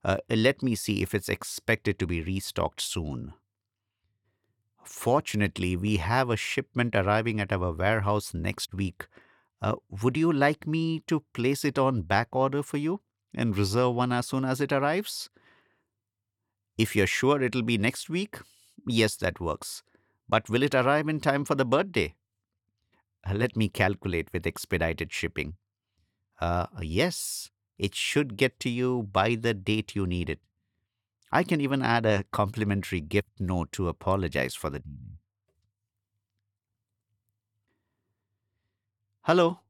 Let me see if it's expected to be restocked soon. Fortunately, we have a shipment arriving at our warehouse next week. Would you like me to place it on back order for you and reserve one as soon as it arrives? If you're sure it'll be next week, yes, that works. But will it arrive in time for the birthday? Let me calculate with expedited shipping. Yes, it should get to you by the date you need it. I can even add a complimentary gift note to apologize for the delay. Hello,